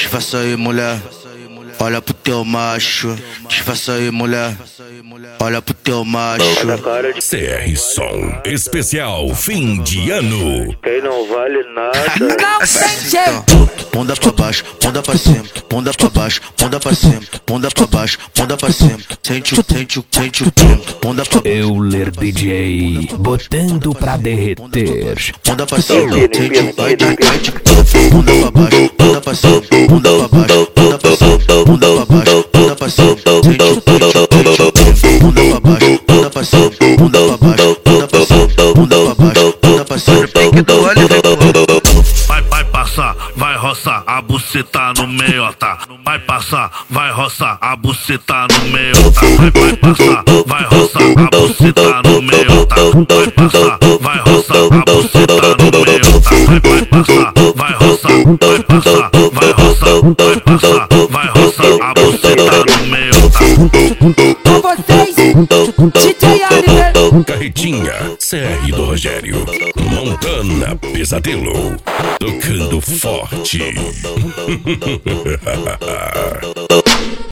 Disfarça aí, mulher. Olha pro teu macho. Disfarça aí, mulher. Olha pro teu macho. CR Som especial fim de ano. Quem não vale nada. Bunda pra baixo, bunda pra cima, bunda pra baixo, bunda pra cima, bunda pra baixo, bunda pra cima. Sente o pinto, bunda pra baixo. Euler DJ, botando pra derreter. Bunda pra cima, sente o bunda pra baixo, bunda pra cima, bunda pra baixo, bunda pra cima, bunda pra baixo, bunda pra cima. Sente o bunda pra baixo, bunda pra cima, bunda pra baixo, bunda pra cima, bunda pra baixo, bunda pra cima. Vai passar, vai roçar, a buceta no meiota. Vai passar, vai roçar, a buceta no meiota. Vai passar, vai roçar, a buceta no meiota. Vai passar, vai roçar, a buceta no meiota. Vai passar, vai roçar, vai passar, vai roçar, vai passar, vai roçar, a buceta no meiota. Com vocês, DJ Oliver. Carretinha, CR do Rogério. Montana Pesadelo, tocando forte.